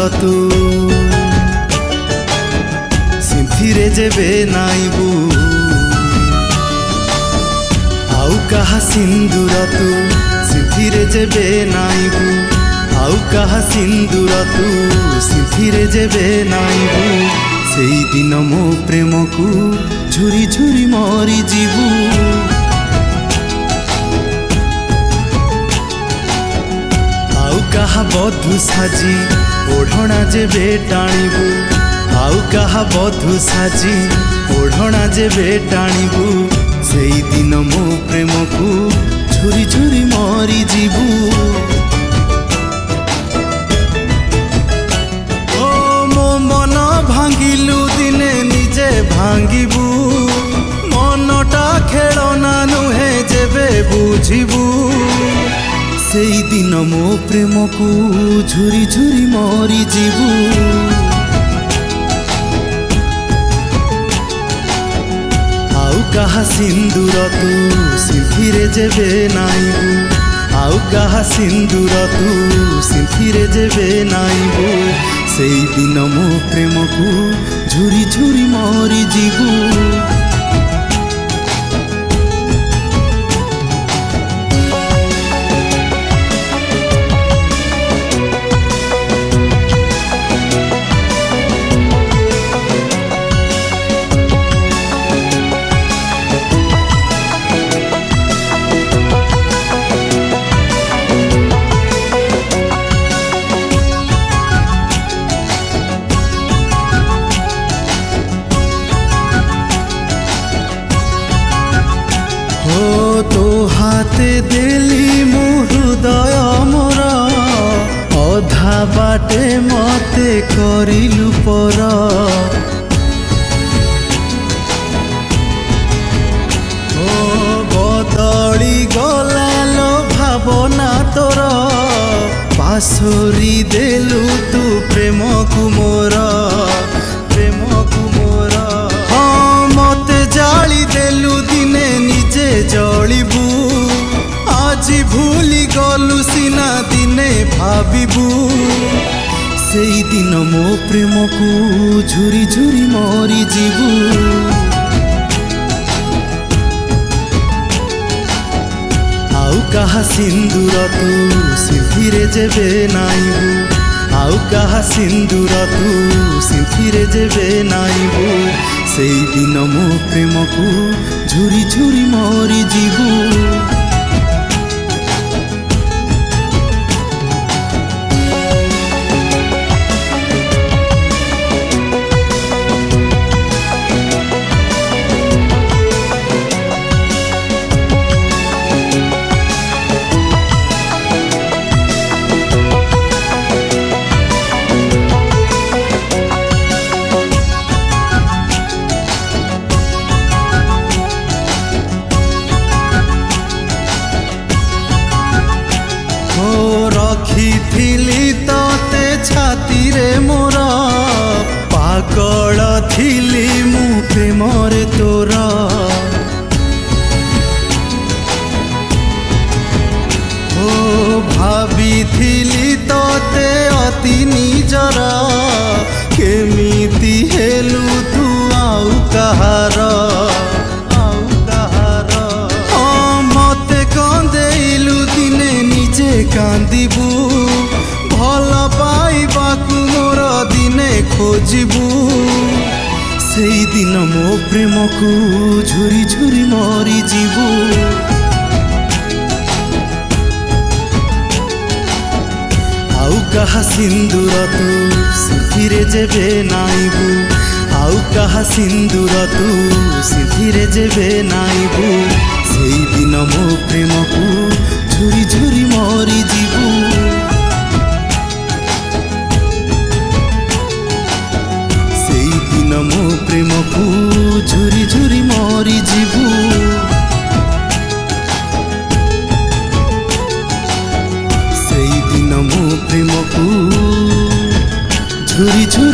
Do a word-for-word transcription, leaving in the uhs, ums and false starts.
तू सिंथिरे जेबे नाइबू आउ कहा सिंदूर तू सिंथिरे जेबे नाइबू आउ कहा सिंदूर तू सिंथिरे जेबे नाइबू सेई दिन मो प्रेम को झुरी झुरी मरी जीवू आउ कहा बधु साजी ओढ़ना जेबे टाणीबू आउ कहा बधु साजी ओढ़ना जेबे टाणीबू सेई दिन मो प्रेम को झुरी झुरी मरी जीवू ओ मो मन भांगिलु दिने निजे भांगिबू मनटा खेलना नुहे जेबे बुझिबू सेई दिन मो प्रेम को झुरी झुरी मरी जीवू आउ कहा सिंदूर तू सिंथिरे जेबे नाइबू आउ कहा सिंदूर तू सिंथिरे जेबे नाइबू सेई दिन मो प्रेम को झुरी झुरी मरी जीवू तो हाथे देली मो हृदय मोर अधा बाटे मते करिलु पर ओ बदली गला लो भावना तोर पासोरी देलु तू प्रेम को मोर प्रेम को मोर हाँ मते जाली देलु दिने निजे जलिबू आज भूली गलु सिना दिने भाबिबू सेई दिन मो प्रेम को झुरी झुरी मरी जीवू आउ कहा सिंदूर तू सिंथिरे जेबे नाइबू आउ कहा सिंदूर तू सिंथिरे जेबे नाइबू सेई दिन मो प्रेम को झुरी झुरी मरी जीवू रखी तते छाती रे मोर पागल थिली मु प्रेम रे तोरा ओ भाभी थिली तते अति निजर केमिति हेलु तू आउ कहार आउ कहार हाँ मते कंदेलु दिने निजे कांदिबू भल पाइबाकू मोर दिने खोजिबू सेई दिन मो प्रेम को झुरी झुरी मरी जीवू आउ कहा सिंदूर तू सिंथिरे जेबे नाइबू आउ कहा सिंदूर तू सिंथिरे जेबे नाइबू सेई दिन मो प्रेम को झुरी झुरी मरी जीवू सेई दिन मो प्रेम को झुरी झुरी मरी जीवू सेई दिन मो प्रेम को झुरी झुरी